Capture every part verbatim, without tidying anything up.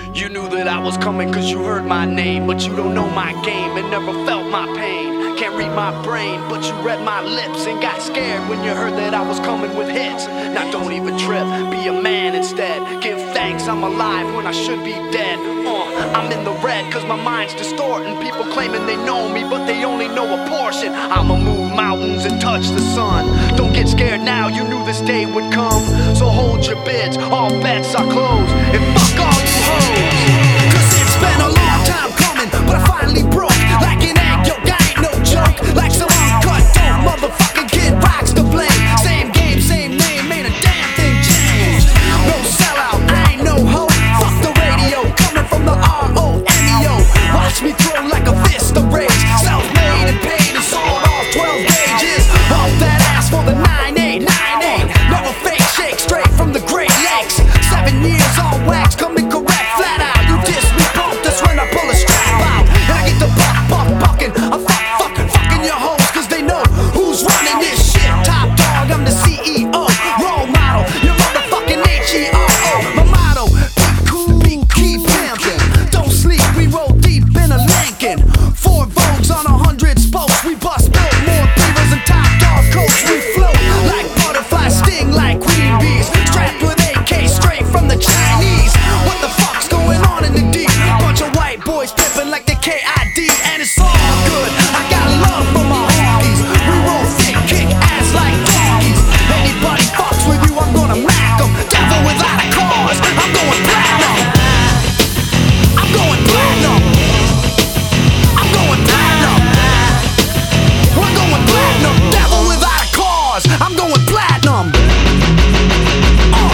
You knew that I was coming cause you heard my name, but you don't know my game and never felt my pain. Can't read my brain, but you read my lips and got scared when you heard that I was coming with hits. Now don't even trip, be a man instead. Give thanks I'm alive when I should be dead. uh, I'm in the red cause my mind's distorting. People claiming they know me, but they only know a portion. I'ma move mountains and touch the sun. Don't get scared now, you knew this day would come. So hold your bids, all bets are closed. And fuck all you hoes. Cause it's been a long time coming, but I finally broke. Like an egg yolk, I ain't no joke. Like some uncut dope, motherfucking Kid Rock's to blame. Same game, same name, ain't a damn thing changed. No sellout, I ain't no hoe. Fuck the radio, coming from the R O M E O. Watch me throw like a fist of rage. Self-made and paid and sold off twelve pages. Off that ass for the nine eight nine eight. Never fake shake, straight from the Great Lakes. Seven years on wax, coming correct, flat out. You diss me, bump, that's when I pull a strap out. And I get the buck, buck, bucking. I fuck, fucking, fucking your hoes, cause they know who's running this shit. Top dog, I'm the C E O. Role model, your motherfucking H E R O. My motto, be cool, be keep pimping. Don't sleep, we roll deep in a Lincoln. Four Vogues on a hundred spokes. We bust built more beavers and top dog coats. We float like butterflies, sting like queen bees. Strapped with A K straight from the Chinese. What the fuck's going on in the D? Bunch of white boys pimping like the K I D. And it's all good, I got love for my honkies. We roll thick, kick ass like donkeys. Anybody fucks with you, I'm gonna mack 'em. Devil without a cause, I'm going platinum. I'm going platinum. I'm going platinum. We're going platinum. Devil without a cause, I'm going platinum. Uh.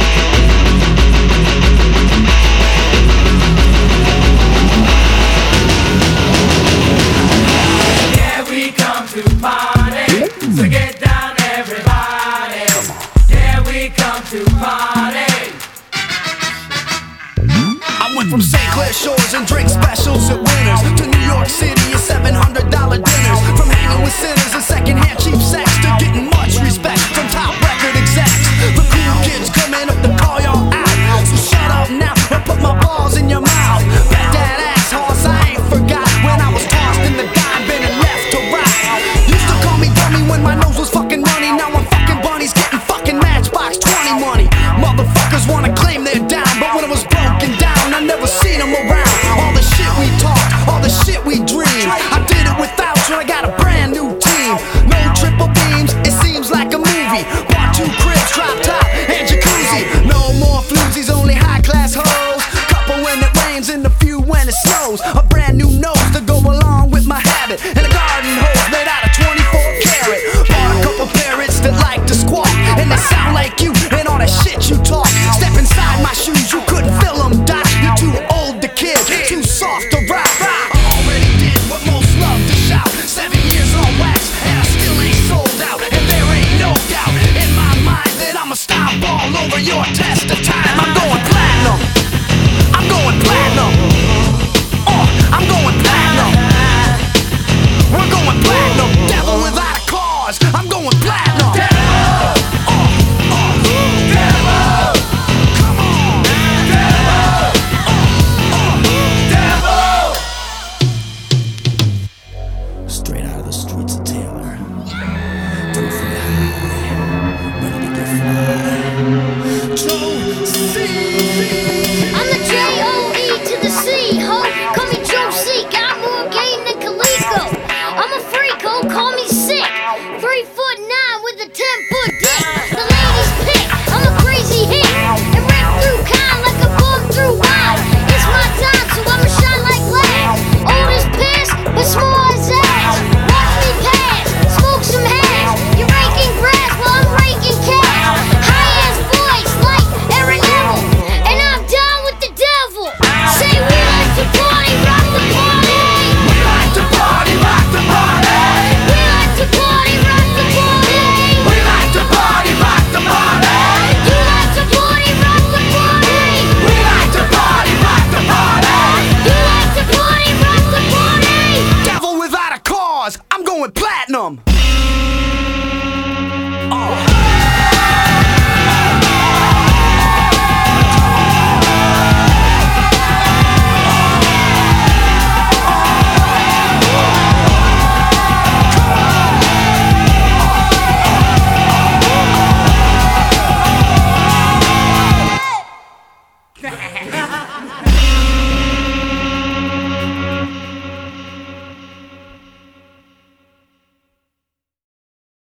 Yeah, we come to party, so get down everybody. Yeah, we come to party. I went from Saint Clair Shores and drink specials at Winners to New York City and seven hundred dollar dinners. From hanging with sinners and secondhand cheap sex to getting much respect from top record execs. The cool kids coming up to call y'all out, so shut up now and put my balls in your mouth. Bet that ass horse, I ain't forgot when I was tossed in the dime bin and left to rot. Used to call me dummy when my nose was fucking runny. Now I'm fucking bunnies getting fucking Matchbox twenty money. Motherfuckers wanna claim they're down, but when it was broken down, I never seen them around. All the shit we talked, all the shit we dreamed, I did it without you, I got a brand new team. No triple beams, it seems like a movie. Bought two cribs, drop top, and jacuzzi. No more floozies, only high class hoes. Couple when it rains and a few when it snows. A brand new nose to go along with my habit. And a garden hose made out of twenty-four karat. Bought a couple parrots that like to squawk, and they sound like you and all that shit you talk. Step inside my shoes, you couldn't fill them, Doc. You're too old to kid, too soft to rock. I already did what most love to shout. Seven years on wax, and I still ain't sold out. And there ain't no doubt in my mind that I'ma stop all over your test of time. I'm going platinum. I'm going platinum. Uh, I'm going platinum. We're going platinum. Devil without a cause, I'm going platinum. Uh, uh, devil. Come on. Devil. Uh, uh, devil. Straight out of the streets of Taylor.